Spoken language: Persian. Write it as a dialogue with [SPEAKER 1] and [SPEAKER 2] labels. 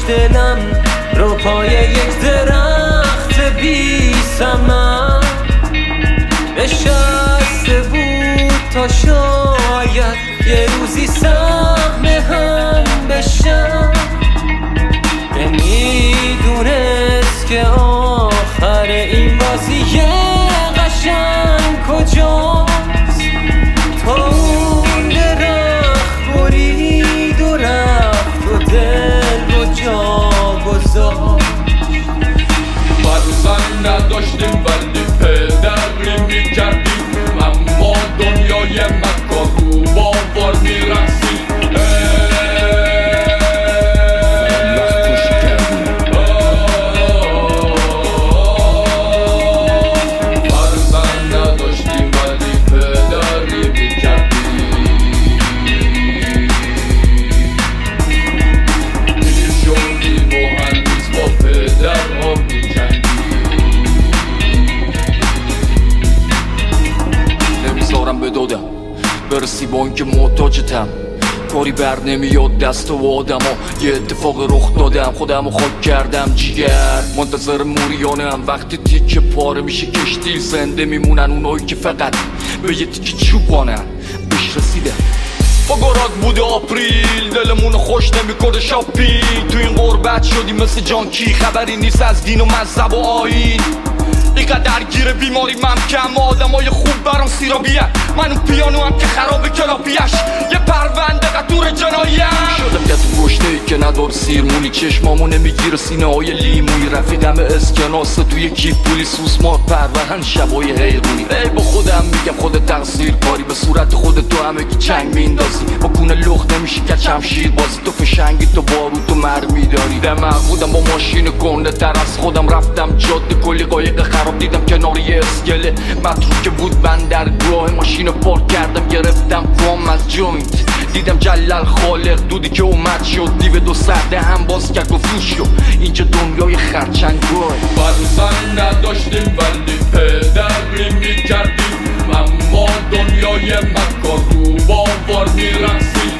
[SPEAKER 1] دلم رو پای یک درخت بی ثمر نشسته بود تا شاید یه روزی سهم هم بشم. نمیدونست که آخر این بازی قشنگ کجاست تا اون درخت برید و رفت و دل رو جا گذاشت.
[SPEAKER 2] فرزند نداشتیم ولی پدری میکردیم، اما دنیای مکار رو باور میرسید.
[SPEAKER 3] برسی با اینکه محتاجتم، کاری بر نمیاد دست و آدم ها. یه اتفاق رخ دادم خودم رو خاک کردم جیگر، منتظر موریانم. وقتی تیکه پاره میشه کشتی زنده میمونن اونایی که فقط به یه تیکه چوبانن بهش رسیده. فقرات بوده آپریل دلمونو خوش نمیکنه شاپینگ، تو این غربت شدیم مثل جانکی، خبری نیست از دین و مذهب و آیین. اینقدر گیر بیماری ممکن آدمای خوب برام سیرابیه، من اون پیانو هم که خرابه کلاپیش یه پرونده قطور جنایه شدم که تو گشته ای که ندار سیرمونی، چشمامو نمیگیره سینه های لیموی، رفیقم اسکناسه توی کیف پولی سوسمار پرورن شبای حیرونی. ای با خودم میگم خود تقصیر کاری، به صورت خود تو همه کی چنگ میندازی، با کونه لخت نمیشه که شمشیر بازی، تو فشنگی تو بارو تو مرمی داری. دماغ بودم با ماشین گنده تر از خودم، رفتم جاده کلی قایق خراب دیدم کنار یه اسکله متروکه بود بندرگاه، ماشینو پارک کردم گرفتم فام از جوینت، دیدم جلال خالق دودی که اومد شد دیو دو سرده هم باز کرد و فروش شد اینجا دنیای خرچنگاه.
[SPEAKER 2] فرزند نداشتیم ولی پدری میکردیم، اما دنیای مکار رو باور میرسید.